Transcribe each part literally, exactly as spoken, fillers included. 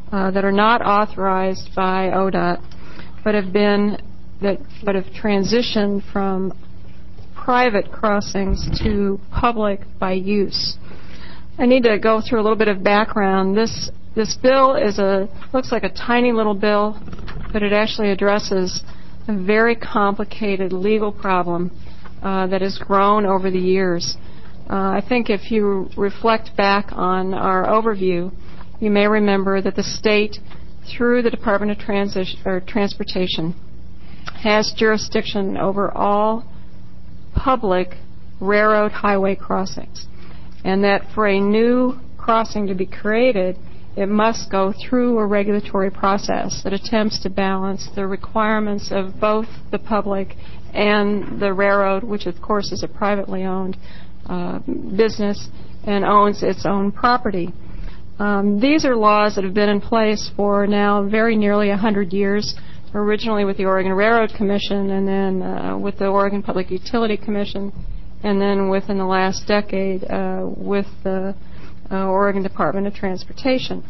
uh, that are not authorized by O D O T, but have been that but have transitioned from private crossings to public by use. I need to go through a little bit of background. This this bill is a looks like a tiny little bill, but it actually addresses a very complicated legal problem uh, that has grown over the years. Uh, I think if you reflect back on our overview, you may remember that the state, through the Department of Transi- or Transportation, has jurisdiction over all public railroad highway crossings, and that for a new crossing to be created, it must go through a regulatory process that attempts to balance the requirements of both the public and the railroad, which of course is a privately owned uh, business and owns its own property. Um, these are laws that have been in place for now very nearly one hundred years, originally with the Oregon Railroad Commission, and then uh, with the Oregon Public Utility Commission, and then within the last decade uh, with the uh, Oregon Department of Transportation.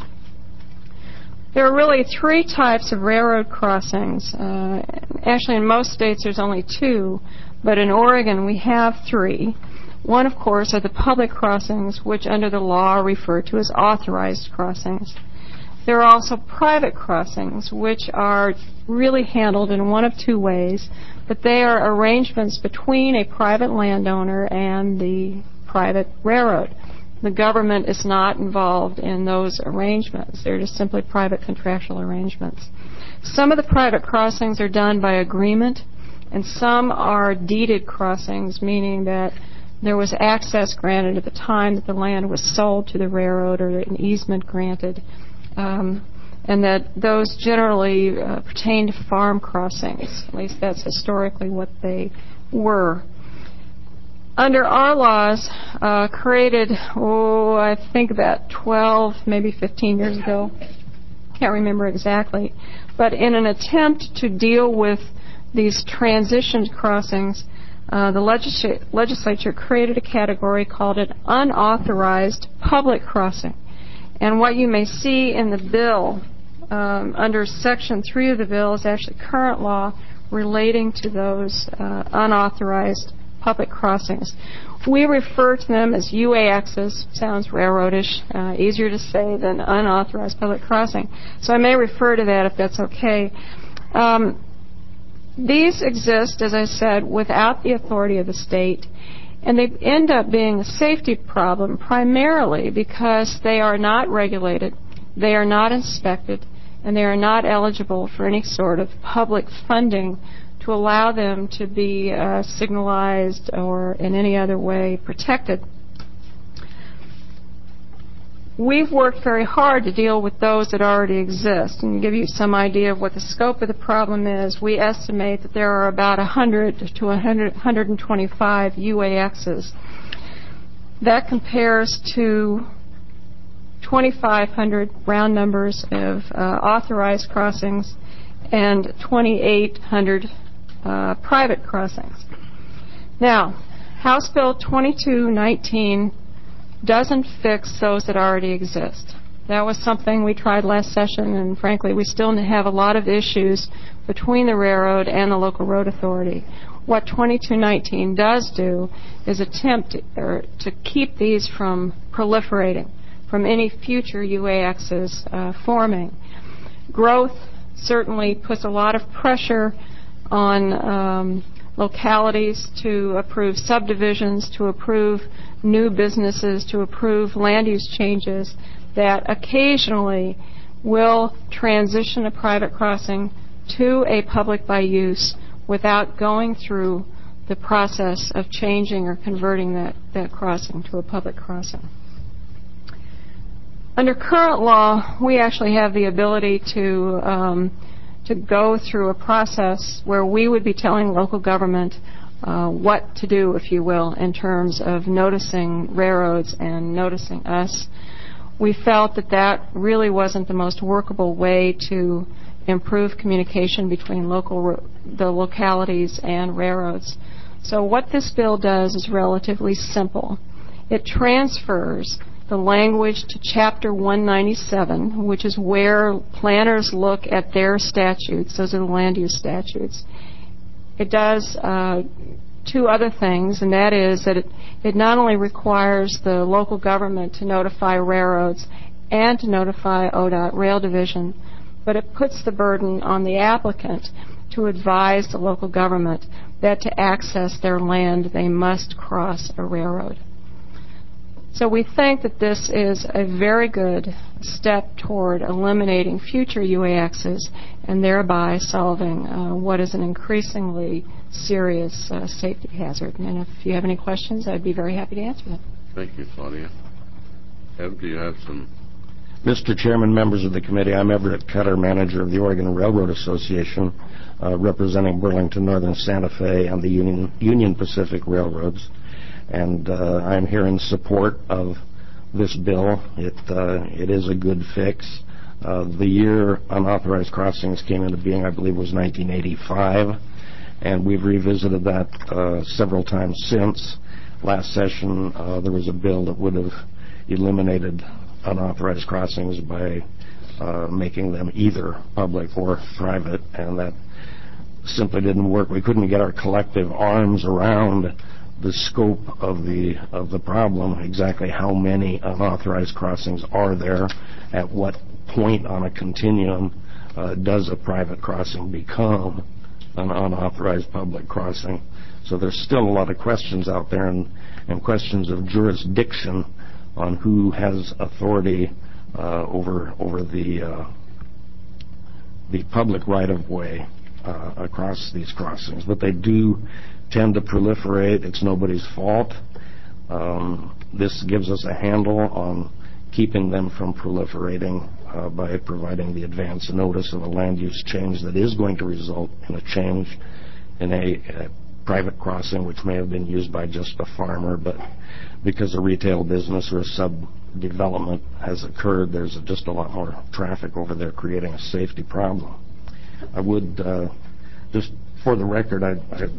There are really three types of railroad crossings. Uh, actually, in most states there's only two, but in Oregon we have three. One, of course, are the public crossings, which under the law are referred to as authorized crossings. There are also private crossings, which are really handled in one of two ways, but they are arrangements between a private landowner and the private railroad. The government is not involved in those arrangements. They're just simply private contractual arrangements. Some of the private crossings are done by agreement, and some are deeded crossings, meaning that there was access granted at the time that the land was sold to the railroad or an easement granted. Um, and that those generally uh, pertain to farm crossings. At least that's historically what they were. Under our laws, uh, created, oh, I think about twelve, maybe fifteen years ago, can't remember exactly, but in an attempt to deal with these transition crossings, uh, the legisl- legislature created a category called an unauthorized public crossing. And what you may see in the bill, um, under Section three of the bill, is actually current law relating to those uh, unauthorized public crossings. We refer to them as U A Xs. Sounds railroadish, uh, easier to say than unauthorized public crossing. So I may refer to that if that's okay. Um, these exist, as I said, without the authority of the state. And they end up being a safety problem primarily because they are not regulated, they are not inspected, and they are not eligible for any sort of public funding to allow them to be uh, signalized or in any other way protected. We've worked very hard to deal with those that already exist. And to give you some idea of what the scope of the problem is, we estimate that there are about one hundred to one hundred, one hundred twenty-five U A Xs. That compares to twenty-five hundred round numbers of uh, authorized crossings and twenty-eight hundred uh, private crossings. Now, House Bill twenty-two nineteen doesn't fix those that already exist. That was something we tried last session, and frankly, we still have a lot of issues between the railroad and the local road authority. What twenty-two nineteen does do is attempt to, or to keep these from proliferating, from any future U A Xs uh, forming. Growth certainly puts a lot of pressure on um, localities to approve subdivisions, to approve new businesses, to approve land use changes that occasionally will transition a private crossing to a public by use without going through the process of changing or converting that, that crossing to a public crossing. Under current law, we actually have the ability to um, to go through a process where we would be telling local government uh, what to do, if you will, in terms of noticing railroads and noticing us. We felt that that really wasn't the most workable way to improve communication between local the localities and railroads. So what this bill does is relatively simple. It transfers the language to Chapter one ninety-seven, which is where planners look at their statutes. Those are the land use statutes. It does uh, two other things, and that is that it, it not only requires the local government to notify railroads and to notify O D O T Rail Division, but it puts the burden on the applicant to advise the local government that to access their land they must cross a railroad. So we think that this is a very good step toward eliminating future U A Xs and thereby solving uh, what is an increasingly serious uh, safety hazard. And if you have any questions, I'd be very happy to answer them. Thank you, Claudia. Ev, do you have some? Mister Chairman, members of the committee, I'm Everett Cutter, manager of the Oregon Railroad Association, uh, representing Burlington Northern Santa Fe and the Union, Union Pacific Railroads. And uh, I'm here in support of this bill. It, uh, it is a good fix. Uh, the year unauthorized crossings came into being, I believe, was nineteen eighty-five, and we've revisited that uh, several times since. Last session, uh, there was a bill that would have eliminated unauthorized crossings by uh, making them either public or private, and that simply didn't work. We couldn't get our collective arms around the scope of the of the problem, exactly how many unauthorized crossings are there, at what point on a continuum uh, does a private crossing become an unauthorized public crossing. So there's still a lot of questions out there, and, and questions of jurisdiction on who has authority uh, over over the uh, the public right-of-way uh, across these crossings. But they do tend to proliferate. It's nobody's fault. Um, this gives us a handle on keeping them from proliferating uh, by providing the advance notice of a land use change that is going to result in a change in a, a private crossing, which may have been used by just a farmer, but because a retail business or a sub-development has occurred, there's a, just a lot more traffic over there, creating a safety problem. I would, uh, just for the record, I'd, I'd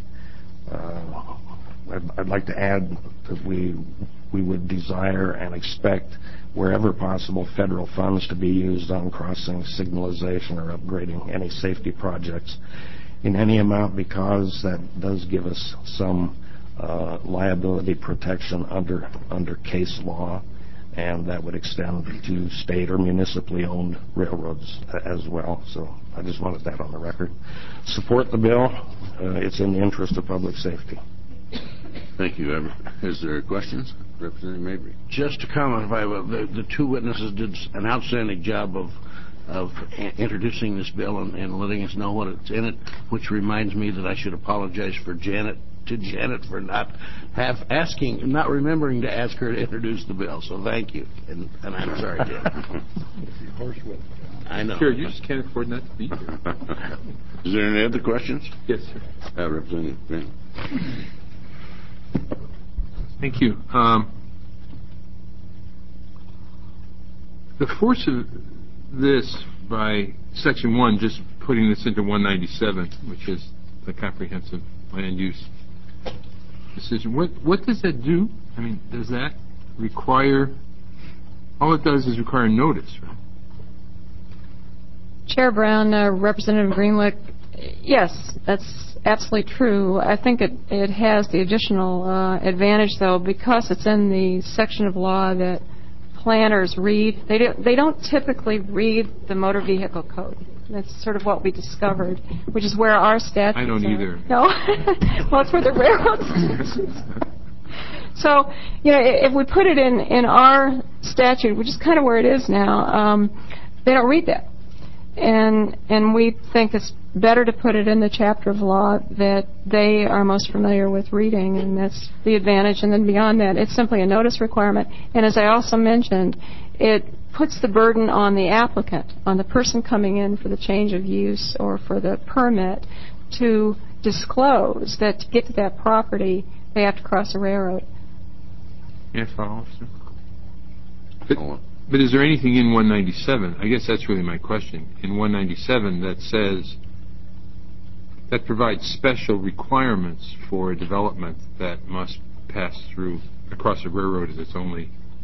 Uh, I'd, I'd like to add that we we would desire and expect, wherever possible, federal funds to be used on crossing signalization or upgrading any safety projects in any amount, because that does give us some uh, liability protection under under case law, and that would extend to state or municipally owned railroads as well. So I just wanted that on the record. Support the bill. Uh, it's in the interest of public safety. Thank you, Everett. Is there questions? Representative Mabry. Just to comment, if I, the, the two witnesses did an outstanding job of of introducing this bill and, and letting us know what it's in it, which reminds me that I should apologize for Janet to Janet for not have asking, not remembering to ask her to introduce the bill. So thank you, and, and I'm sorry, Janet. I know. Sure, you just can't afford not to be here. Is there any other questions? Yes, sir. Uh, Representative Green. Thank you. Um, the force of this by Section one, just putting this into one ninety-seven, which is the comprehensive land use decision, what what does that do? I mean, does that require, all it does is require notice, right? Chair Brown, uh, Representative Greenlick, yes, that's absolutely true. I think it, it has the additional uh, advantage, though, because it's in the section of law that planners read. They, do, they don't typically read the motor vehicle code. That's sort of what we discovered, which is where our statutes I don't are. either. No? Well, it's where the railroad statutes. So, you know, if we put it in, in our statute, which is kind of where it is now, um, they don't read that. And and we think it's better to put it in the chapter of law that they are most familiar with reading, and that's the advantage. And then beyond that, it's simply a notice requirement. And as I also mentioned, it puts the burden on the applicant, on the person coming in for the change of use or for the permit, to disclose that to get to that property, they have to cross a railroad. Yes, officer. But, but is there anything in one ninety-seven? I guess that's really my question. In one ninety-seven that says, that provides special requirements for a development that must pass through, across a railroad as its only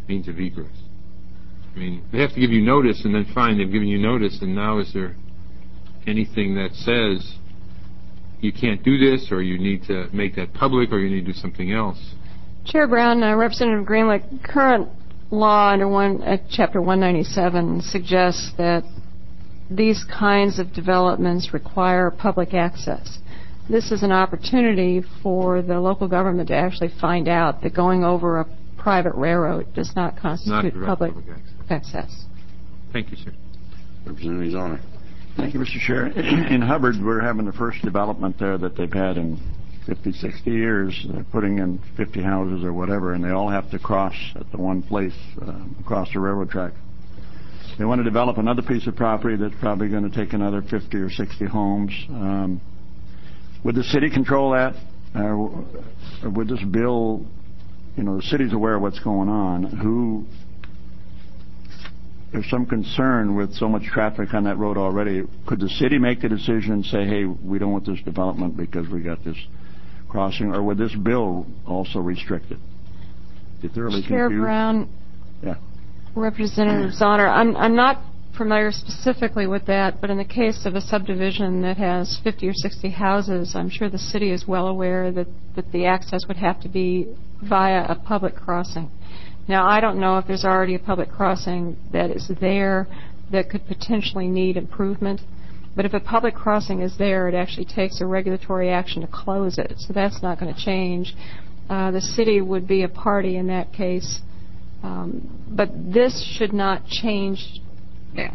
means of egress? I mean, they have to give you notice, and then fine, they've given you notice, and now is there anything that says you can't do this, or you need to make that public, or you need to do something else? Chair Brown, uh, Representative Greenlick, current law under one, uh, Chapter one ninety-seven suggests that these kinds of developments require public access. This is an opportunity for the local government to actually find out that going over a private railroad does not constitute Not public, public access. access. Thank you, sir. Representative Honor. Thank you, Mister Chair. In Hubbard, we're having the first development there that they've had in fifty, sixty years. They're putting in fifty houses or whatever, and they all have to cross at the one place uh, across the railroad track. They want to develop another piece of property that's probably going to take another fifty or sixty homes. Um, would the city control that? Uh, or would this bill, you know, the city's aware of what's going on. Who, there's some concern with so much traffic on that road already. Could the city make the decision and say, hey, we don't want this development because we got this crossing, or would this bill also restrict it? You're thoroughly Chair confused? Brown, Yeah. Representative Zahner, I'm, I'm not familiar specifically with that, but in the case of a subdivision that has fifty or sixty houses, I'm sure the city is well aware that, that the access would have to be via a public crossing. Now, I don't know if there's already a public crossing that is there that could potentially need improvement, but if a public crossing is there, it actually takes a regulatory action to close it, so that's not going to change. Uh, the city would be a party in that case. Um, but this should not change. Yeah.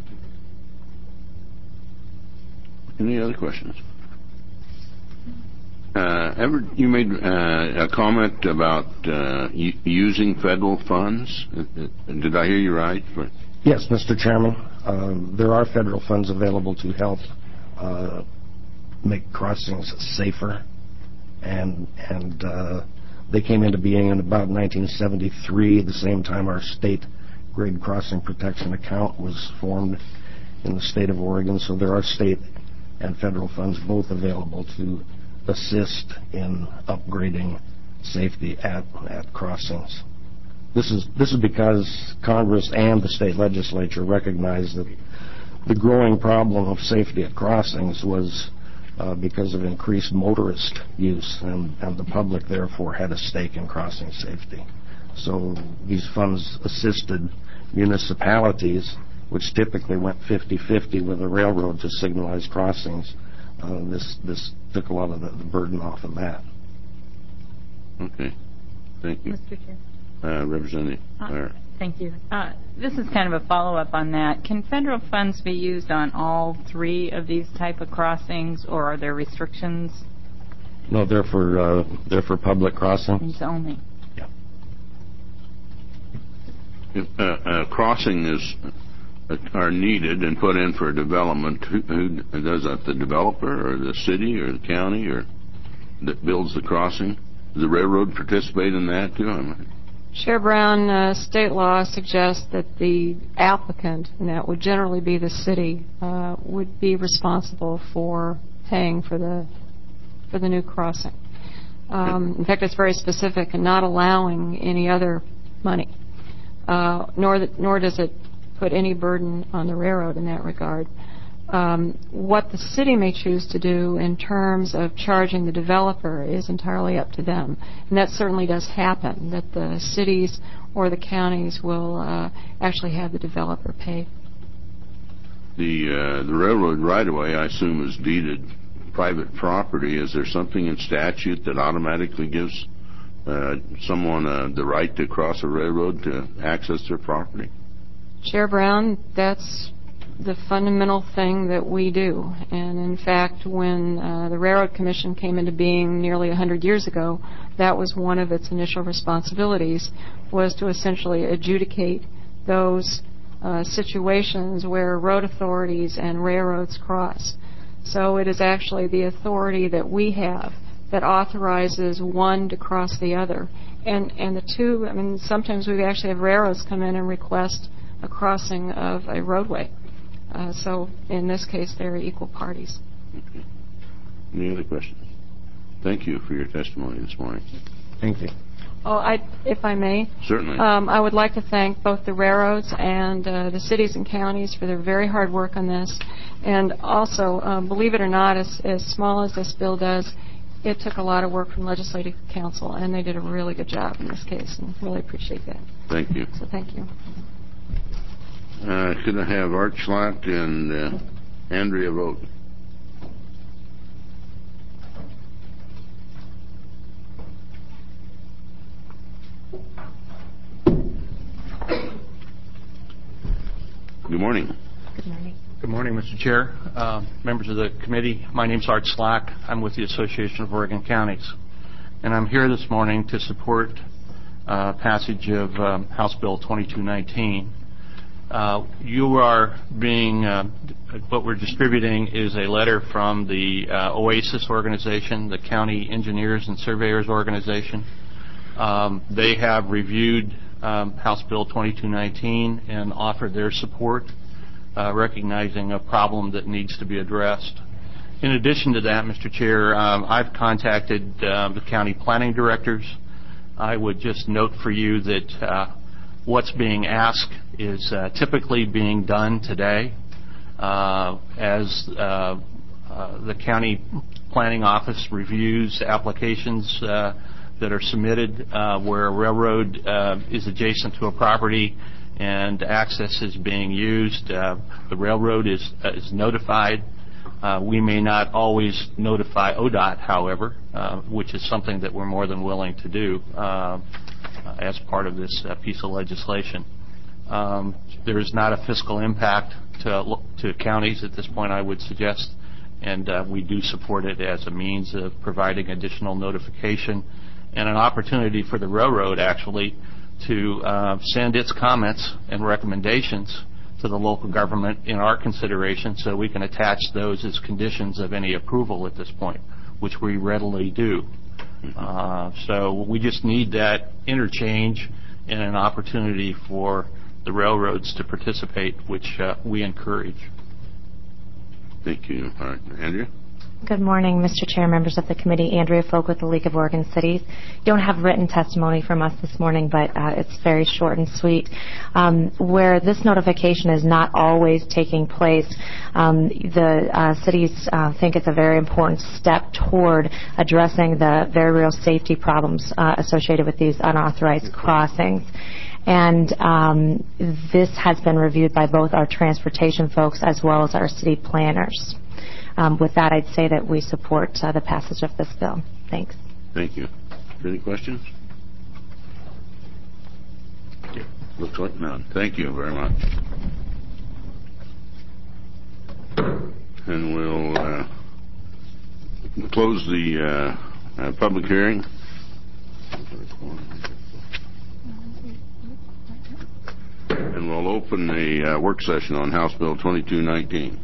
Any other questions? Uh, ever you made uh, a comment about uh, u- using federal funds? Did I hear you right? Yes, Mister Chairman. Um, there are federal funds available to help uh, make crossings safer, and and uh, they came into being in about nineteen seventy-three, the same time our state grade crossing protection account was formed in the state of Oregon. So there are state and federal funds both available to assist in upgrading safety at at crossings. This is this is because Congress and the state legislature recognized that the growing problem of safety at crossings was uh, because of increased motorist use, and, and the public therefore had a stake in crossing safety. So these funds assisted municipalities, which typically went fifty-fifty with the railroad to signalize crossings. Uh, this this took a lot of the, the burden off of that. Okay. Thank you. Mister Chair. Uh, Representative. Uh, thank you. Uh, this is kind of a follow-up on that. Can federal funds be used on all three of these type of crossings, or are there restrictions? No, they're for uh, they're for public crossings. It's only. Yeah. If uh, uh, crossing is uh, are needed and put in for development, who, who does that? The developer, or the city, or the county, or that builds the crossing? Does the railroad participate in that too? I'm, Chair Brown, uh, state law suggests that the applicant, and that would generally be the city, uh, would be responsible for paying for the for the new crossing. Um, in fact, it's very specific and not allowing any other money, uh, nor that, nor does it put any burden on the railroad in that regard. Um, what the city may choose to do in terms of charging the developer is entirely up to them. And that certainly does happen, that the cities or the counties will uh, actually have the developer pay. the uh, the railroad right-of-way, I assume, is deeded private property. Is there something in statute that automatically gives uh, someone uh, the right to cross a railroad to access their property? Chair Brown, that's the fundamental thing that we do. And in fact, when uh, the Railroad Commission came into being nearly one hundred years ago, that was one of its initial responsibilities, was to essentially adjudicate those uh, situations where road authorities and railroads cross. So it is actually the authority that we have that authorizes one to cross the other. And, and the two, I mean, sometimes we actually have railroads come in and request a crossing of a roadway. Uh, so in this case, they're equal parties. Okay. Any other questions? Thank you for your testimony this morning. Thank you. Oh, I, if I may. Certainly. Um, I would like to thank both the railroads and uh, the cities and counties for their very hard work on this. And also, um, believe it or not, as, as small as this bill does, it took a lot of work from Legislative Council, and they did a really good job in this case, and really appreciate that. Thank you. So thank you. Uh, could I have Art Schlack and uh, Andrea vote? Good morning. Good morning. Good morning, Mister Chair, uh, members of the committee. My name is Art Slack. I'm with the Association of Oregon Counties, and I'm here this morning to support uh, passage of um, House Bill twenty-two nineteen. Uh, you are being, uh, what we're distributing is a letter from the uh, OASIS organization, the County Engineers and Surveyors organization. Um, they have reviewed um, House Bill twenty-two nineteen and offered their support, uh, recognizing a problem that needs to be addressed. In addition to that, Mister Chair, um, I've contacted uh, the county planning directors. I would just note for you that uh, what's being asked is uh, typically being done today. Uh, as uh, uh, the county planning office reviews applications uh, that are submitted uh, where a railroad uh, is adjacent to a property and access is being used, uh, the railroad is, uh, is notified. Uh, we may not always notify O D O T, however, uh, which is something that we're more than willing to do uh, as part of this uh, piece of legislation. Um, there is not a fiscal impact to, to counties at this point, I would suggest, and uh, we do support it as a means of providing additional notification and an opportunity for the railroad, actually, to uh, send its comments and recommendations to the local government in our consideration so we can attach those as conditions of any approval at this point, which we readily do. Uh, so we just need that interchange and an opportunity for the railroads to participate, which uh, we encourage. Thank you. All right. Andrea? Good morning, Mister Chair, members of the committee. Andrea Folk with the League of Oregon Cities. You don't have written testimony from us this morning, but uh, it's very short and sweet. Um, where this notification is not always taking place, um, the uh, cities uh, think it's a very important step toward addressing the very real safety problems uh, associated with these unauthorized crossings. And um, this has been reviewed by both our transportation folks as well as our city planners. Um, with that, I'd say that we support uh, the passage of this bill. Thanks. Thank you. Any questions? Looks like none. Thank you very much. And we'll uh, close the uh, uh, public hearing. And we'll open the uh, work session on House Bill twenty-two nineteen.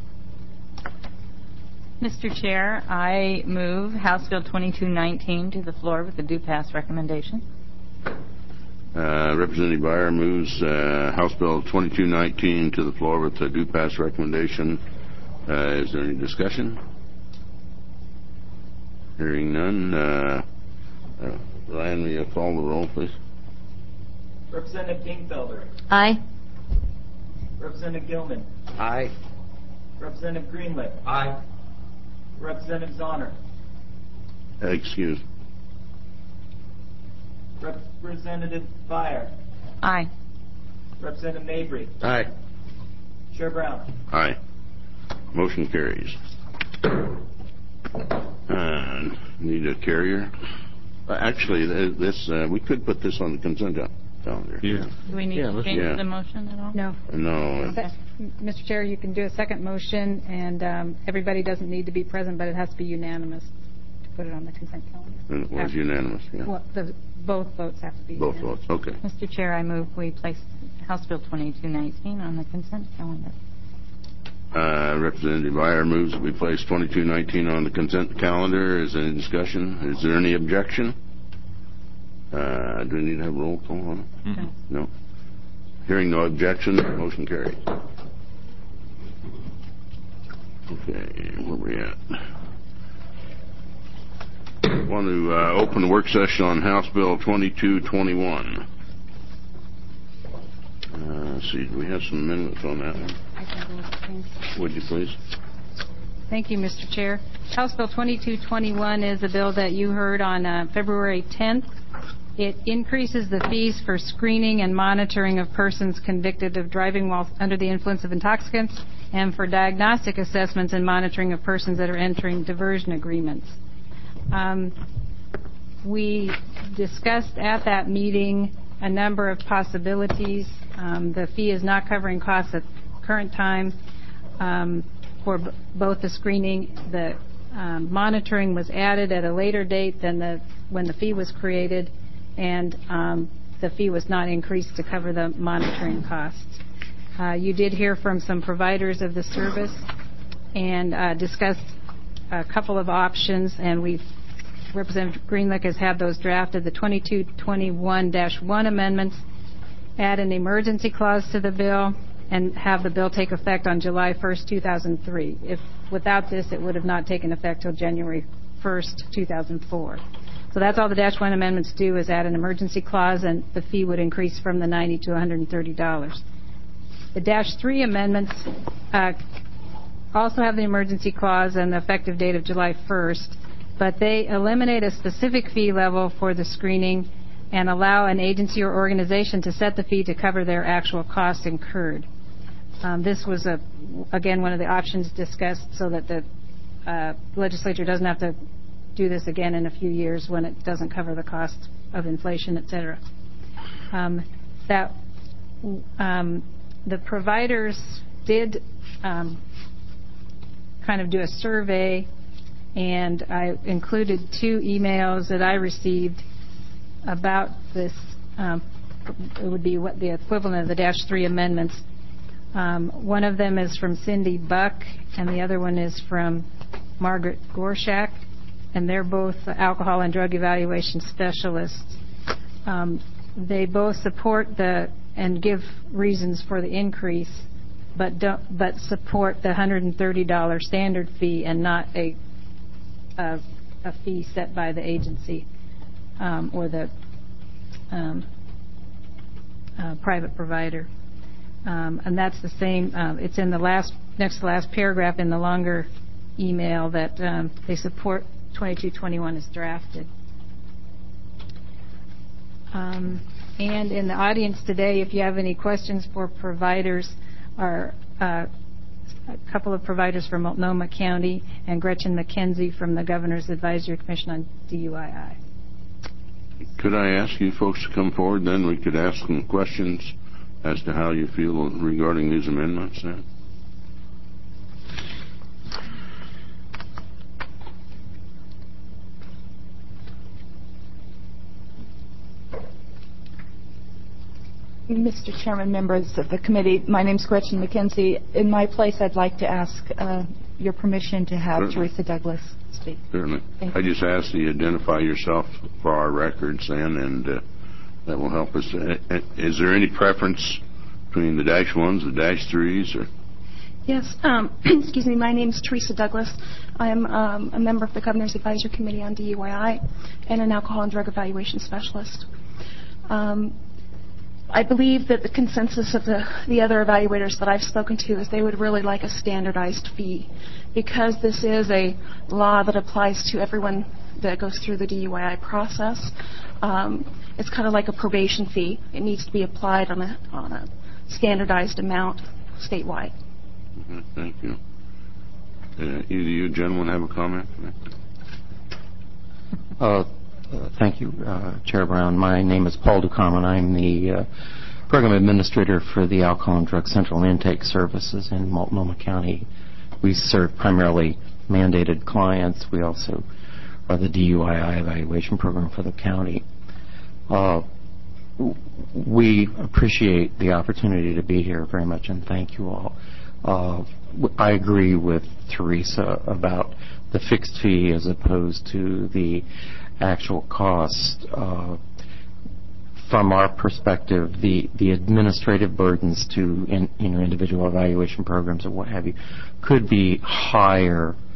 Mister Chair, I move House Bill twenty-two nineteen to the floor with a due pass recommendation. Uh, Representative Beyer moves uh, House Bill twenty-two nineteen to the floor with a due pass recommendation. Uh, is there any discussion? Hearing none. Uh, uh, Ryan, will you call the roll, please? Representative Kingfelder. Aye. Representative Gilman. Aye. Representative Greenlip. Aye. Representative Zahner. Uh, excuse. Representative Beyer. Aye. Representative Mabry. Aye. Chair Brown. Aye. Motion carries. Uh, need a carrier? Uh, actually, th- this uh, we could put this on the consent calendar. Yeah. Do we need Yeah, to let's- change yeah. the motion at all? No. No. Se- Mister Chair, you can do a second motion, and um, everybody doesn't need to be present, but it has to be unanimous to put it on the consent calendar. It was unanimous. Yeah. Well, the, both votes have to be Both unanimous. votes. Okay. Mister Chair, I move we place House Bill twenty-two nineteen on the consent calendar. Uh, Representative Beyer moves that we place twenty-two nineteen on the consent calendar. Is there any discussion? Is there any objection? Uh, do we need to have roll call on it? Mm-hmm. No. Hearing no objection, motion carried. Okay, where we at? One want to uh, open the work session on House Bill twenty-two twenty-one. Uh, let's see, do we have some amendments on that one? I can go with things. Would you please? Thank you, Mister Chair. House Bill twenty-two twenty-one is a bill that you heard on uh, February tenth. It increases the fees for screening and monitoring of persons convicted of driving while under the influence of intoxicants and for diagnostic assessments and monitoring of persons that are entering diversion agreements. Um, we discussed at that meeting a number of possibilities. Um, the fee is not covering costs at current time um, for b- both the screening. The um, monitoring was added at a later date than the when the fee was created, and um, the fee was not increased to cover the monitoring costs. Uh, you did hear from some providers of the service and uh, discussed a couple of options, and we've Representative Greenlick has had those drafted. The twenty-two twenty-one dash one amendments add an emergency clause to the bill and have the bill take effect on July first, two thousand three. If without this, it would have not taken effect till January first, two thousand four. So that's all the dash one amendments do, is add an emergency clause, and the fee would increase from the ninety dollars to one hundred thirty dollars. The dash three amendments uh, also have the emergency clause and the effective date of July first, but they eliminate a specific fee level for the screening and allow an agency or organization to set the fee to cover their actual costs incurred. Um, this was, a, again, one of the options discussed so that the uh, legislature doesn't have to do this again in a few years when it doesn't cover the cost of inflation, et cetera. Um, that, um, the providers did um, kind of do a survey, and I included two emails that I received about this. Um, it would be what the equivalent of the dash three amendments. Um, one of them is from Cindy Buck, and the other one is from Margaret Gorshak, and they're both alcohol and drug evaluation specialists. Um, they both support the and give reasons for the increase, but don't, but support the one hundred thirty dollars standard fee and not a a, a fee set by the agency um, or the um, uh, private provider. Um, and that's the same. Uh, it's in the last next to last paragraph in the longer email that um, they support twenty-two twenty-one as drafted. Um, and in the audience today, if you have any questions for providers, are uh, a couple of providers from Multnomah County and Gretchen McKenzie from the Governor's Advisory Commission on D U I I. Could I ask you folks to come forward, then we could ask some questions as to how you feel regarding these amendments then? Mister Chairman, members of the committee, my name is Gretchen McKenzie. In my place, I'd like to ask uh, your permission to have Certainly. Teresa Douglas speak. Certainly. Thank I you. just ask that you identify yourself for our records then, and uh, that will help us. Uh, is there any preference between the dash ones, the dash threes, or? Yes. Um, excuse me. My name is Teresa Douglas. I am um, a member of the Governor's Advisory Committee on D U I I and an alcohol and drug evaluation specialist. Um, I believe that the consensus of the, the other evaluators that I've spoken to is they would really like a standardized fee, because this is a law that applies to everyone that goes through the D U I I process. Um, it's kind of like a probation fee. It needs to be applied on a, on a standardized amount statewide. Mm-hmm. Thank you. Uh, either you gentlemen have a comment? Uh, Uh, thank you, uh, Chair Brown. My name is Paul Ducommun. I'm the uh, Program Administrator for the Alcohol and Drug Central Intake Services in Multnomah County. We serve primarily mandated clients. We also are the D U I I evaluation program for the county. Uh, we appreciate the opportunity to be here very much, and thank you all. Uh, I agree with Teresa about the fixed fee as opposed to the actual cost. Uh, from our perspective, the, the administrative burdens to in, you know, individual evaluation programs or what have you could be higher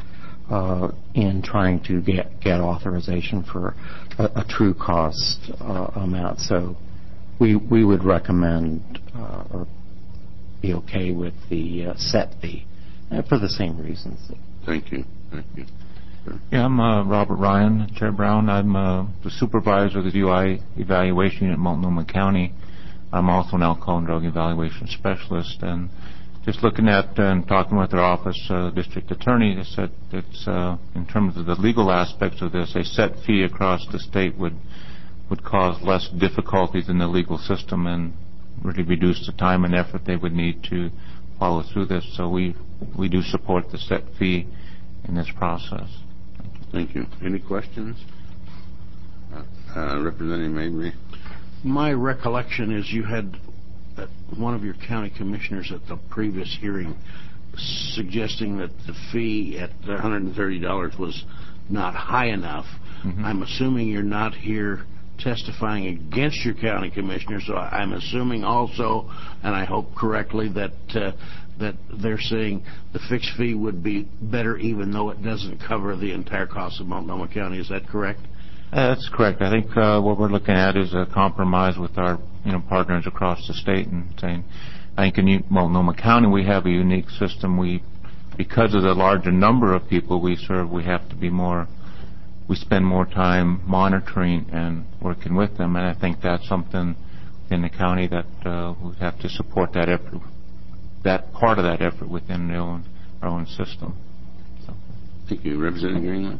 uh, in trying to get, get authorization for a, a true cost uh, amount. So we we would recommend uh, or be okay with the uh, set fee uh, for the same reasons. Thank you. Thank you. Sure. Yeah, I'm uh, Robert Ryan, Chair Brown. I'm uh, the supervisor of the D U I evaluation unit at Multnomah County. I'm also an alcohol and drug evaluation specialist, and just looking at and talking with our office uh, district attorney, they said it's uh, in terms of the legal aspects of this, a set fee across the state would would cause less difficulties in the legal system and really reduce the time and effort they would need to follow through this. So we we do support the set fee in this process. Thank you. Any questions? Uh, uh, Representative Mabry? My recollection is you had uh, one of your county commissioners at the previous hearing suggesting that the fee at one hundred thirty dollars was not high enough. Mm-hmm. I'm assuming you're not here testifying against your county commissioner, so I'm assuming also, and I hope correctly, that uh, that they're saying the fixed fee would be better even though it doesn't cover the entire cost of Multnomah County. Is that correct? Uh, that's correct. I think uh, what we're looking at is a compromise with our you know partners across the state and saying, I think in Multnomah County we have a unique system. We, because of the larger number of people we serve, we have to be more we spend more time monitoring and working with them, and I think that's something in the county that uh, we have to support that effort, that part of that effort within our own, our own system. So. Thank you. Representative Greenland?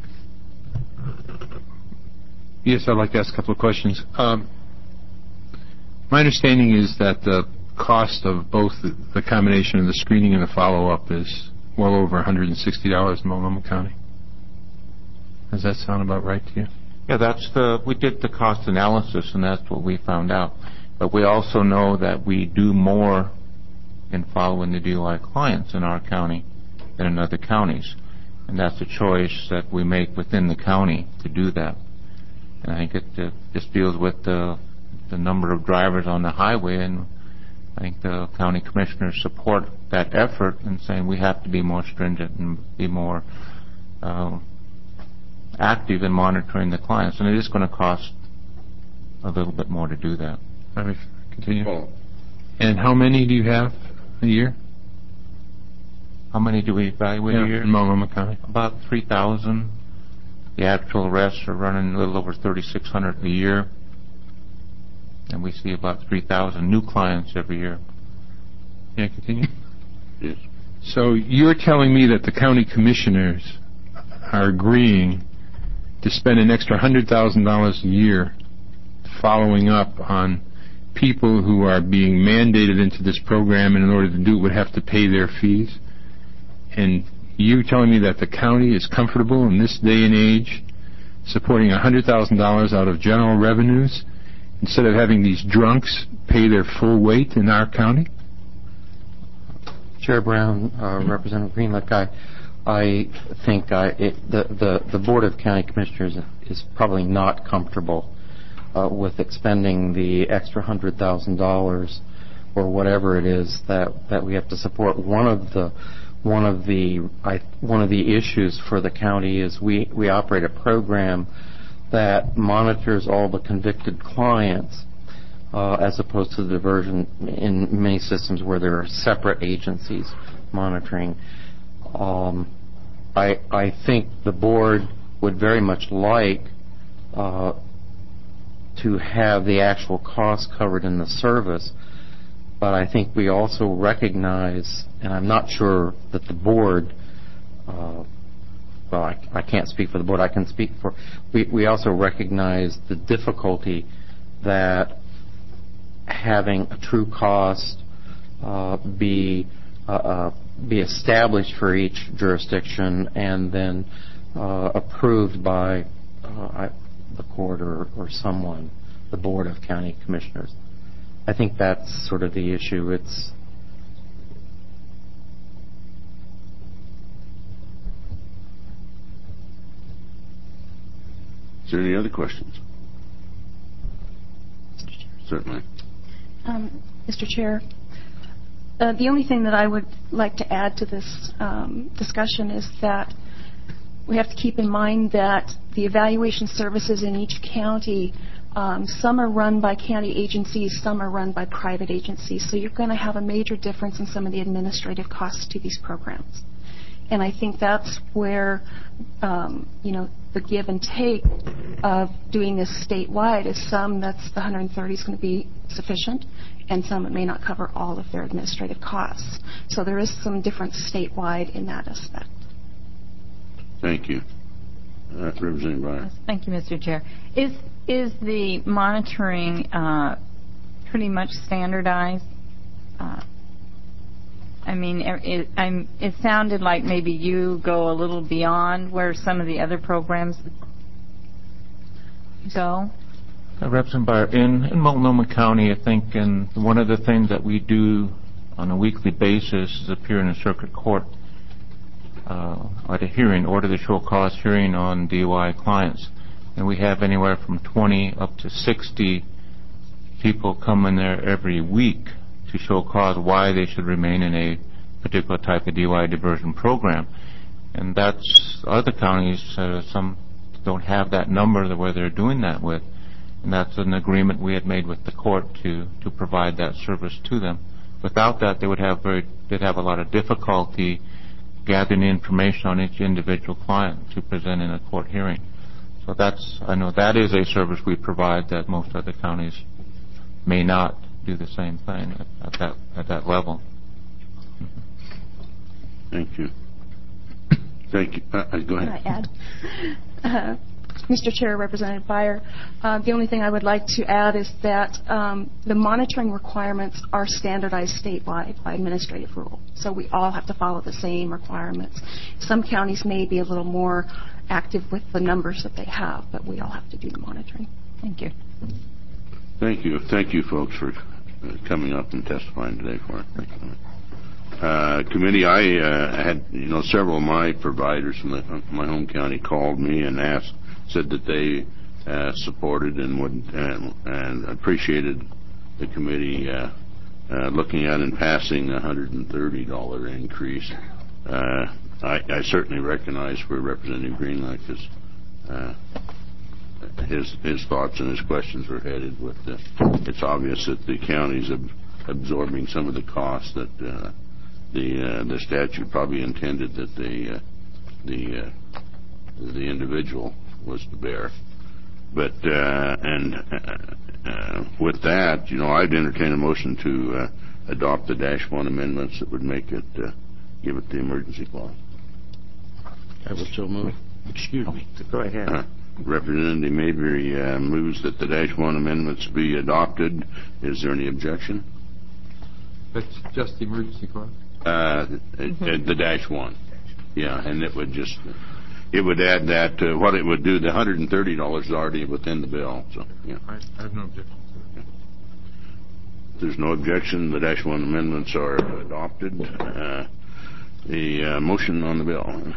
Yes, I'd like to ask a couple of questions. Um, my understanding is that the cost of both the, the combination of the screening and the follow-up is well over one hundred sixty dollars in Multnomah County. Does that sound about right to you? Yeah, that's the, we did the cost analysis, and that's what we found out. But we also know that we do more in following the D U I clients in our county than in other counties. And that's a choice that we make within the county to do that. And I think it uh, just deals with the, the number of drivers on the highway, and I think the county commissioners support that effort in saying we have to be more stringent and be more uh, active in monitoring the clients, and it is going to cost a little bit more to do that. Let me continue. Oh. And how many do you have a year? How many do we evaluate yeah, a year? In Multnomah County? About three thousand. The actual arrests are running a little over thirty-six hundred a year, and we see about three thousand new clients every year. Can I continue? Yes. So you're telling me that the county commissioners are agreeing to spend an extra one hundred thousand dollars a year following up on people who are being mandated into this program, and in order to do it would have to pay their fees? And you telling me that the county is comfortable in this day and age supporting one hundred thousand dollars out of general revenues instead of having these drunks pay their full weight in our county? Chair Brown, uh, Representative Greenlick, I, I think I, it, the, the, the Board of County Commissioners is probably not comfortable uh, with expending the extra one hundred thousand dollars or whatever it is that, that we have to support. One of the one of the I, one of the issues for the county is we, we operate a program that monitors all the convicted clients uh, as opposed to the diversion in many systems where there are separate agencies monitoring. Um, I, I think the board would very much like uh, to have the actual cost covered in the service, but I think we also recognize, and I'm not sure that the board, uh, well, I, I can't speak for the board, I can speak for, we, we also recognize the difficulty that having a true cost uh, be uh, uh, be established for each jurisdiction and then uh, approved by uh, the court or, or someone, the Board of County Commissioners. I think that's sort of the issue. It's Is there any other questions? Certainly. Um, Mister Chair, uh, the only thing that I would like to add to this um, discussion is that we have to keep in mind that the evaluation services in each county, um, some are run by county agencies, some are run by private agencies. So you're going to have a major difference in some of the administrative costs to these programs. And I think that's where, um, you know, the give and take of doing this statewide is some that's the one hundred thirty is going to be sufficient, and some it may not cover all of their administrative costs. So there is some difference statewide in that aspect. Thank you. Uh, Representative Breyer. Thank you, Mister Chair. Is is the monitoring uh, pretty much standardized? Uh, I mean, it, I'm, it sounded like maybe you go a little beyond where some of the other programs go. Uh, Representative Breyer, in, in Multnomah County, I think, and one of the things that we do on a weekly basis is appear in a circuit court uh, at a hearing, order to show cause hearing on D U I clients. And we have anywhere from twenty up to sixty people come in there every week to show cause why they should remain in a particular type of D U I diversion program. And that's other counties, uh, some don't have that number where they're doing that with. And that's an agreement we had made with the court to, to provide that service to them. Without that, they would have very, they'd have a lot of difficulty gathering information on each individual client to present in a court hearing. So that's, I know that is a service we provide that most other counties may not do the same thing at, at that at that level. Thank you. Thank you. Uh, go ahead. Can I add? Uh, Mister Chair, Representative Beyer, uh, the only thing I would like to add is that um, the monitoring requirements are standardized statewide by administrative rule. So we all have to follow the same requirements. Some counties may be a little more active with the numbers that they have, but we all have to do the monitoring. Thank you. Thank you. Thank you, folks, for coming up and testifying today for it. Thank you. Uh, committee, I uh, had, you know, several of my providers from the, my home county called me and asked, said that they uh, supported and would and, and appreciated the committee uh, uh, looking at and passing a one hundred thirty dollars increase. Uh, I, I certainly recognize where Representative Greenlight is. Uh, his his thoughts and his questions were headed with the, it's obvious that the county's ab- absorbing some of the costs that uh, the uh, the statute probably intended that the uh, the uh, the individual was to bear. But uh, and uh, uh, with that, you know, I'd entertain a motion to uh, adopt the dash one amendments that would make it uh, give it the emergency clause. I will so move. Excuse me. Go ahead. Uh, Representative Mabry uh, moves that the dash one amendments be adopted. Is there any objection? That's just the emergency clause? Uh, mm-hmm. The dash one. Yeah, and it would just, it would add that to what it would do. The one hundred thirty dollars is already within the bill. So, yeah. I, I have no objection to that. If there's no objection, the dash one amendments are adopted. Uh, the uh, motion on the bill.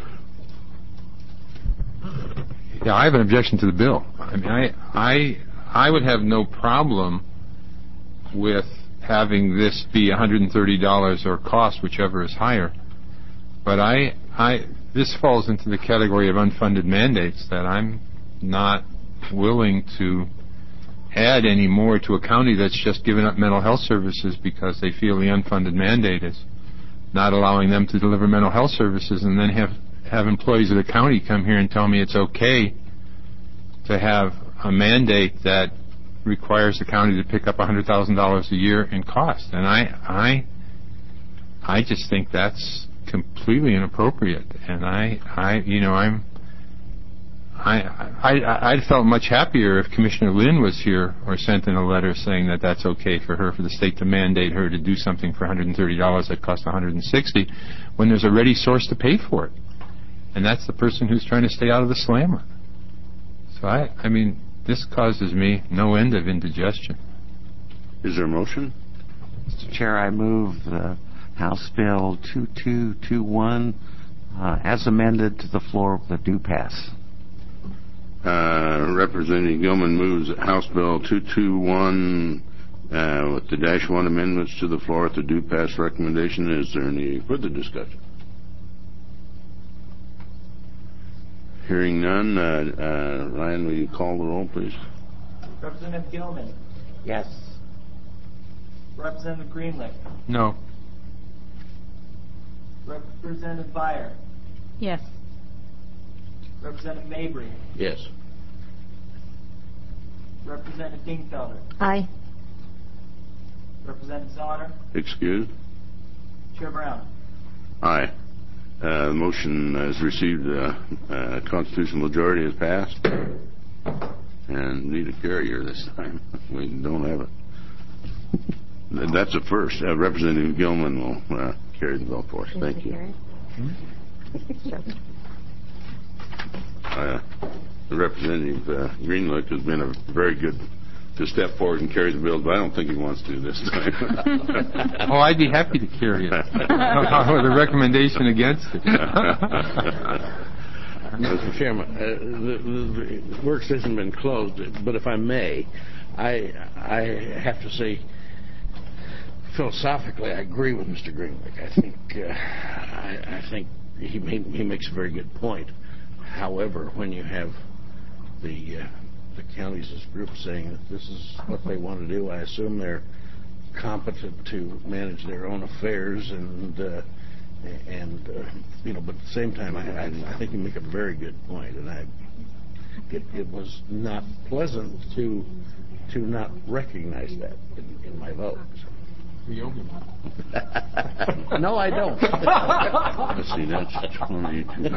Yeah, I have an objection to the bill. I mean, I, I, I would have no problem with having this be one hundred thirty dollars or cost, whichever is higher. But I, I, this falls into the category of unfunded mandates that I'm not willing to add any more to a county that's just given up mental health services because they feel the unfunded mandate is not allowing them to deliver mental health services, and then have have employees of the county come here and tell me it's okay to have a mandate that requires the county to pick up one hundred thousand dollars a year in cost. And I, I, I just think that's completely inappropriate. And I, I, you know, I'm, I, I, I'd felt much happier if Commissioner Lynn was here or sent in a letter saying that that's okay for her, for the state to mandate her to do something for one hundred thirty dollars that costs one hundred sixty dollars when there's a ready source to pay for it. And that's the person who's trying to stay out of the slammer. So I, I mean, this causes me no end of indigestion. Is there a motion? Mister Chair, I move the House Bill two two two one uh, as amended to the floor of the due pass. Uh, Representative Gilman moves House Bill two two one uh, with the dash one amendments to the floor at the due pass recommendation. Is there any further discussion? Hearing none, uh, uh, Ryan, will you call the roll, please? Representative Gilman. Yes. Representative Greenlick. No. Representative Byer. Yes. Representative Mabry. Yes. Representative Dingfelder. Aye. Representative Zahner. Excuse? Chair Brown. Aye. Uh, the motion has received a uh, uh, constitutional majority has passed. And need a carrier this time. We don't have it. That's a first. Uh, Representative Gilman will uh, carry the bill for us. Thank you. Uh, the Representative uh, Greenlick has been a very good to step forward and carry the bill, but I don't think he wants to this time. Oh, I'd be happy to carry it. With a recommendation against it. Mister Chairman, uh, the, the, the work session has been closed, but if I may, I I have to say, philosophically, I agree with Mister Greenlick. I think uh, I, I think he he makes a very good point. However, when you have the uh, the counties as a group saying that this is what they want to do, I assume they're competent to manage their own affairs and. Uh, And, uh, you know, but at the same time, I, I, I think you make a very good point, and I, it, it was not pleasant to to not recognize that in, in my vote. No, I don't. Let's see, that's twenty-two.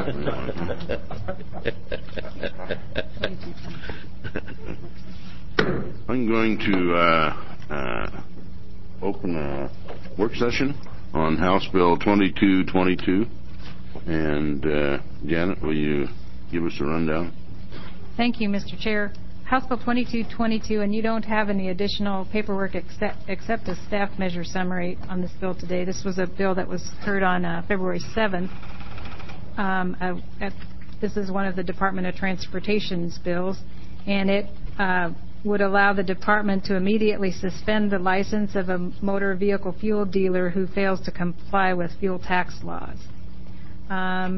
I'm going to uh, uh, open a work session on House Bill twenty-two twenty-two. And uh, Janet, will you give us a rundown? Thank you, Mister Chair. House Bill twenty-two twenty-two, and you don't have any additional paperwork except, except a staff measure summary on this bill today. This was a bill that was heard on uh, February seventh. Um, uh, at, this is one of the Department of Transportation's bills, and it uh, would allow the department to immediately suspend the license of a motor vehicle fuel dealer who fails to comply with fuel tax laws. Um,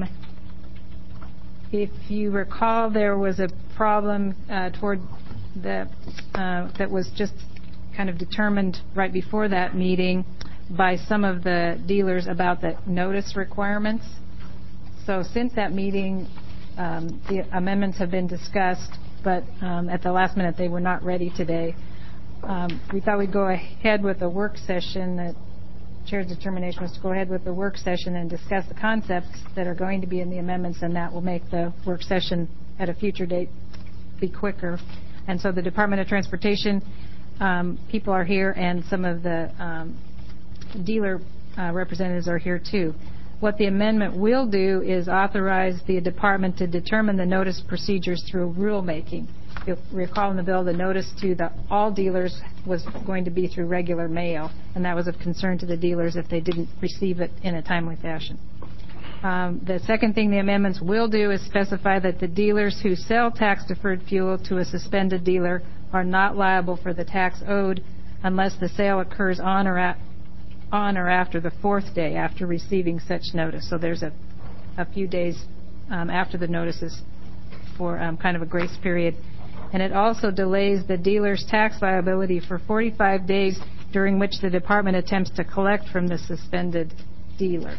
if you recall, there was a problem uh, toward the uh, that was just kind of determined right before that meeting by some of the dealers about the notice requirements. So since that meeting, um, the amendments have been discussed, but um, at the last minute they were not ready today. Um, we thought we'd go ahead with a work session. The Chair's determination was to go ahead with the work session and discuss the concepts that are going to be in the amendments, and that will make the work session at a future date be quicker. And so the Department of Transportation um, people are here, and some of the um, dealer uh, representatives are here too. What the amendment will do is authorize the department to determine the notice procedures through rulemaking. You'll recall in the bill the notice to the all dealers was going to be through regular mail, and that was of concern to the dealers if they didn't receive it in a timely fashion. Um, the second thing the amendments will do is specify that the dealers who sell tax-deferred fuel to a suspended dealer are not liable for the tax owed unless the sale occurs on or at on or after the fourth day after receiving such notice. So there's a, a few days um, after the notices for um, kind of a grace period. And it also delays the dealer's tax liability for forty-five days during which the department attempts to collect from the suspended dealer.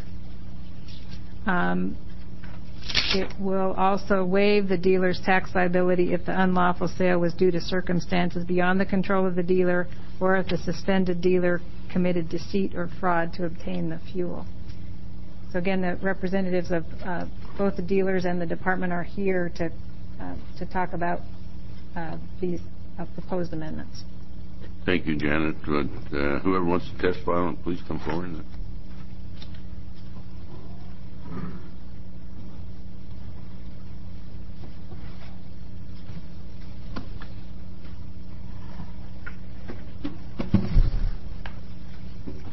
Um, it will also waive the dealer's tax liability if the unlawful sale was due to circumstances beyond the control of the dealer, or if the suspended dealer committed deceit or fraud to obtain the fuel. So again, the representatives of uh, both the dealers and the department are here to uh, to talk about uh, these uh, proposed amendments. Thank you, Janet. But, uh, whoever wants to testify, please come forward.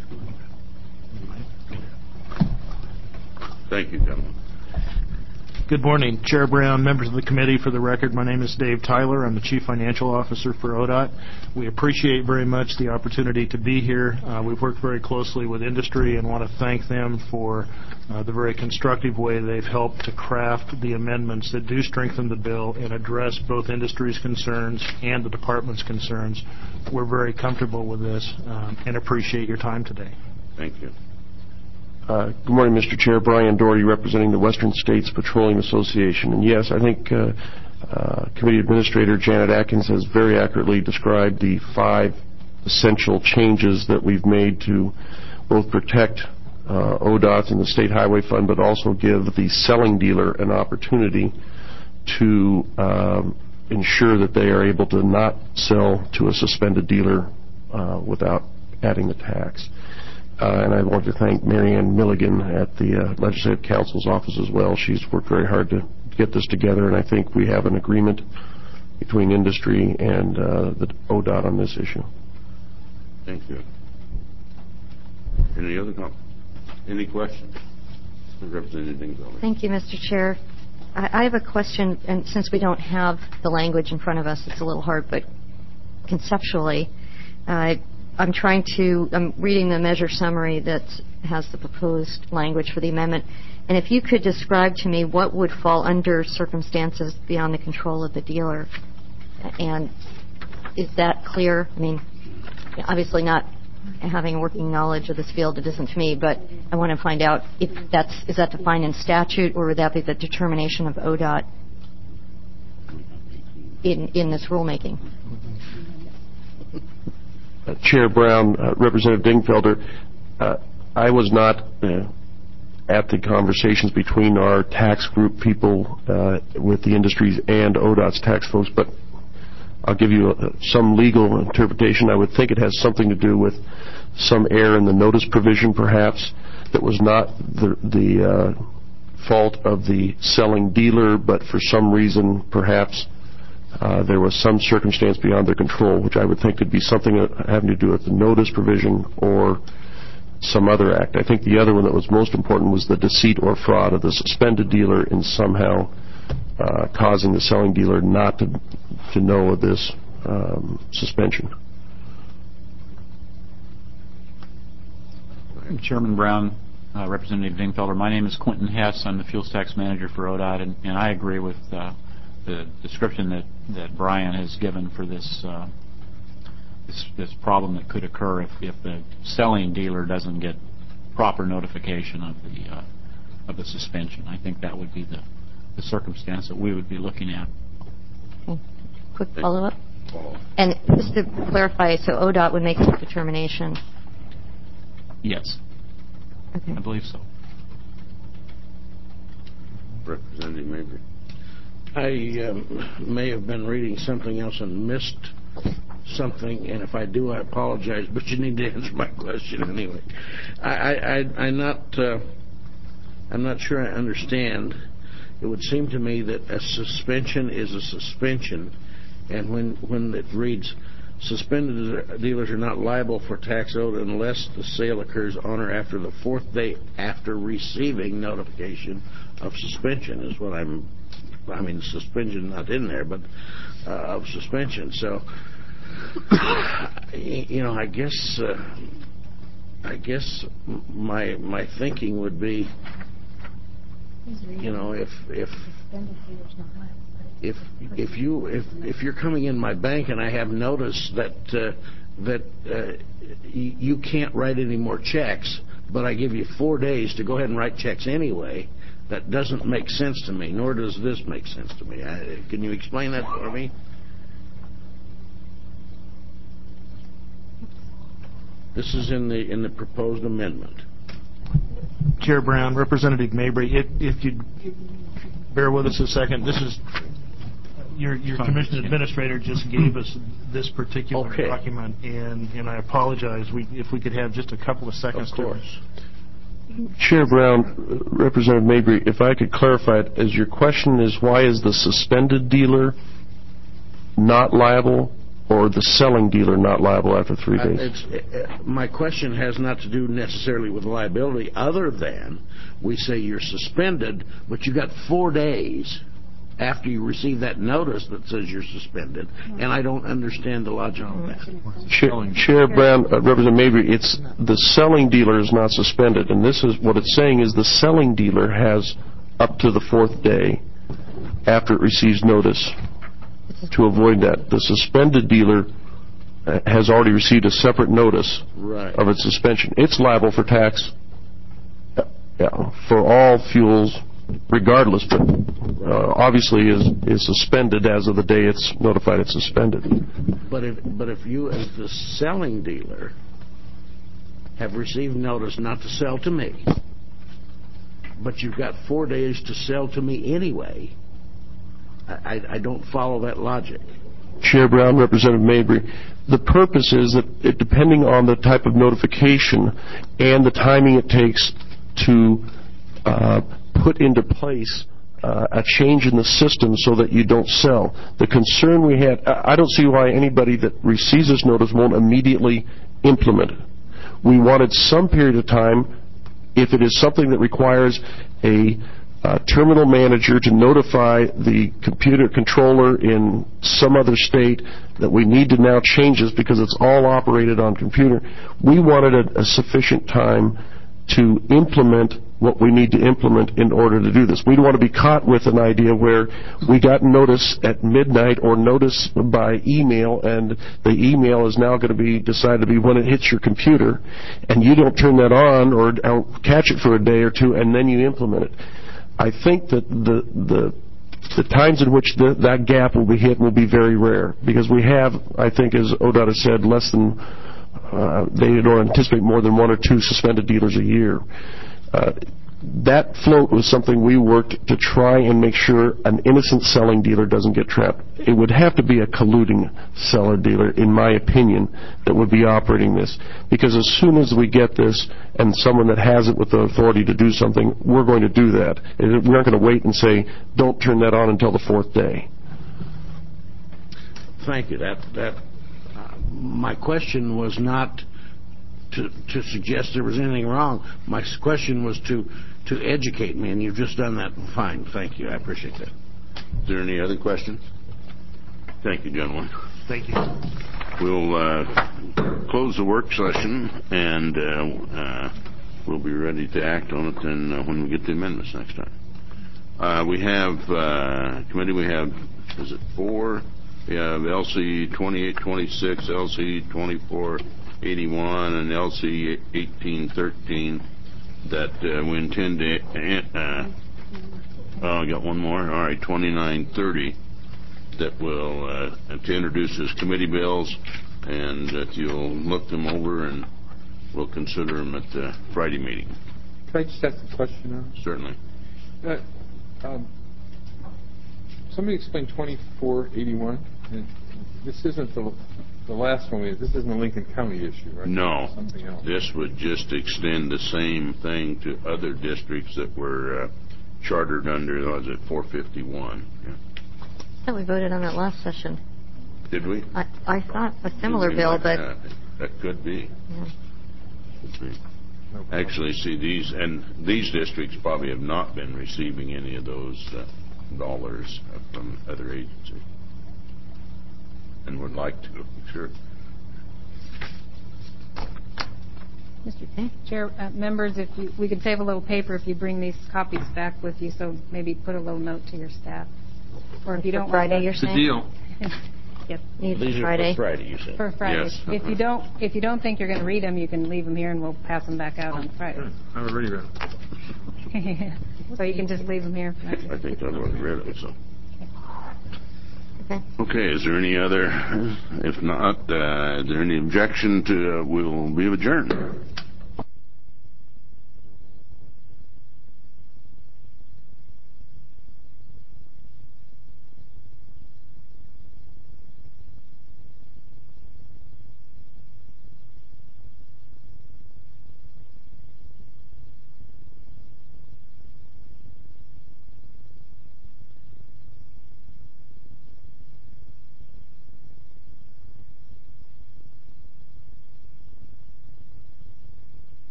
Thank you, gentlemen. Good morning, Chair Brown, members of the committee. For the record, my name is Dave Tyler. I'm the Chief Financial Officer for O D O T. We appreciate very much the opportunity to be here. Uh, we've worked very closely with industry and want to thank them for uh, the very constructive way they've helped to craft the amendments that do strengthen the bill and address both industry's concerns and the department's concerns. We're very comfortable with this um, and appreciate your time today. Thank you. Uh, good morning, Mister Chair. Brian Doherty, representing the Western States Petroleum Association. And yes, I think uh, uh, Committee Administrator Janet Atkins has very accurately described the five essential changes that we've made to both protect uh, O D O T and the State Highway Fund, but also give the selling dealer an opportunity to um, ensure that they are able to not sell to a suspended dealer uh, without adding the tax. Uh, and I want to thank Marianne Milligan at the uh, Legislative Council's office as well. She's worked very hard to get this together, and I think we have an agreement between industry and uh, the O D O T on this issue. Thank you. Any other comments? Any questions? Representative Dingfelder. Thank you, Mister Chair. I, I have a question, and since we don't have the language in front of us, it's a little hard, but conceptually, uh, I'm trying to, I'm reading the measure summary that has the proposed language for the amendment, and if you could describe to me what would fall under circumstances beyond the control of the dealer, and is that clear? I mean, obviously not having working knowledge of this field, it isn't to me, but I want to find out if that's, is that defined in statute, or would that be the determination of O D O T in, in this rulemaking? Uh, Chair Brown, uh, Representative Dingfelder, uh, I was not uh, at the conversations between our tax group people uh, with the industries and O D O T's tax folks, but I'll give you uh, some legal interpretation. I would think it has something to do with some error in the notice provision, perhaps, that was not the, the uh, fault of the selling dealer, but for some reason, perhaps, Uh, there was some circumstance beyond their control, which I would think could be something having to do with the notice provision or some other act. I think the other one that was most important was the deceit or fraud of the suspended dealer in somehow uh, causing the selling dealer not to, to know of this um, suspension. Chairman Brown, uh, Representative Dingfelder, my name is Quentin Hess. I'm the fuels tax manager for O D O T, and, and I agree with uh, the description that, that Brian has given for this, uh, this this problem that could occur if, if the selling dealer doesn't get proper notification of the uh, of the suspension. I think that would be the, the circumstance that we would be looking at. Okay. Quick follow-up. And just to clarify, so O D O T would make this determination? Yes. Okay. I believe so. Representative Mabry. I um, may have been reading something else and missed something, and if I do, I apologize, but you need to answer my question anyway. I, I, I, I'm not, uh, I'm not sure I understand. It would seem to me that a suspension is a suspension, and when when it reads, suspended dealers are not liable for tax owed unless the sale occurs on or after the fourth day after receiving notification of suspension, is what I'm. I mean, suspension not in there, but uh, of suspension. So, you know, I guess, uh, I guess my my thinking would be, you know, if if if if you if if you're coming in my bank and I have notice that uh, that uh, y- you can't write any more checks, but I give you four days to go ahead and write checks anyway. That doesn't make sense to me, nor does this make sense to me. I, can you explain that for me? This is in the in the proposed amendment. Chair Brown, Representative Mabry, if, if you'd bear with us a second, this is your your commission administrator just gave us this particular okay. document, and and I apologize. We if we could have just a couple of seconds. Of course. Chair Brown, Representative Mabry, if I could clarify it, as your question is why is the suspended dealer not liable, or the selling dealer not liable after three Uh, days? it's, uh, my question has not to do necessarily with liability, other than we say you're suspended, but you got four days after you receive that notice that says you're suspended, and I don't understand the logic of that. Chair, Chair Brown, uh, Representative Mabry, it's the selling dealer is not suspended, and this is what it's saying is the selling dealer has up to the fourth day after it receives notice to avoid that. The suspended dealer uh, has already received a separate notice Right. of its suspension. It's liable for tax uh, yeah, for all fuels regardless, but uh, obviously is is suspended as of the day it's notified it's suspended. But if but if you, as the selling dealer, have received notice not to sell to me, but you've got four days to sell to me anyway, I, I, I don't follow that logic. Chair Brown, Representative Mabry, the purpose is that it, depending on the type of notification and the timing it takes to uh, put into place uh, a change in the system so that you don't sell. The concern we had, I don't see why anybody that receives this notice won't immediately implement it. We wanted some period of time, if it is something that requires a uh, terminal manager to notify the computer controller in some other state that we need to now change this because it's all operated on computer. We wanted a, a sufficient time to implement what we need to implement in order to do this. We don't want to be caught with an idea where we got notice at midnight or notice by email, and the email is now going to be decided to be when it hits your computer, and you don't turn that on or catch it for a day or two, and then you implement it. I think that the the the times in which the, that gap will be hit will be very rare, because we have, I think, as O D O T has said, less than, uh, they don't anticipate more than one or two suspended dealers a year. Uh, that float was something we worked to try and make sure an innocent selling dealer doesn't get trapped. It would have to be a colluding seller dealer, in my opinion, that would be operating this. Because as soon as we get this and someone that has it with the authority to do something, we're going to do that. And we aren't going to wait and say, don't turn that on until the fourth day. Thank you. That that uh, my question was not to to suggest there was anything wrong. My question was to to educate me, and you've just done that fine. Thank you. I appreciate that. Is there any other questions? Thank you, gentlemen. Thank you. We'll uh, close the work session, and uh, uh, we'll be ready to act on it then uh, when we get the amendments next time. Uh, we have, uh, committee, we have, is it four? We have L C twenty-eight twenty-six, L C twenty-four eighty-one, and L C eighteen thirteen that uh, we intend to, uh, oh, I got one more. All right, twenty-nine thirty that will, uh, to introduce as committee bills, and that you'll look them over and we'll consider them at the Friday meeting. Can I just ask a question now? Certainly. Uh, um, somebody explained twenty-four eighty-one. This isn't the the last one. This isn't a Lincoln County issue, right? No. Something else. This would just extend the same thing to other districts that were uh, chartered under, was it four fifty-one? Yeah. I thought we voted on that last session. Did we? I, I thought a similar Something bill, like but... That. that could be. Yeah. Could be. Actually, see, these, and these districts probably have not been receiving any of those uh, dollars from other agencies. And would like to, sure. Mister Chair, uh, members, if you, we could save a little paper if you bring these copies back with you, so maybe put a little note to your staff. Or if you don't Friday, want you're It's a saying? deal. Yes. Need These are Friday. for Friday, you said. For Friday. Yes. If you don't, if you don't think you're going to read them, you can leave them here, and we'll pass them back out on Friday. I'm already ready. So you can just leave them here. I think I've already read it, so. Okay. Okay, is there any other? If not, uh, is there any objection to, uh, we'll be adjourned.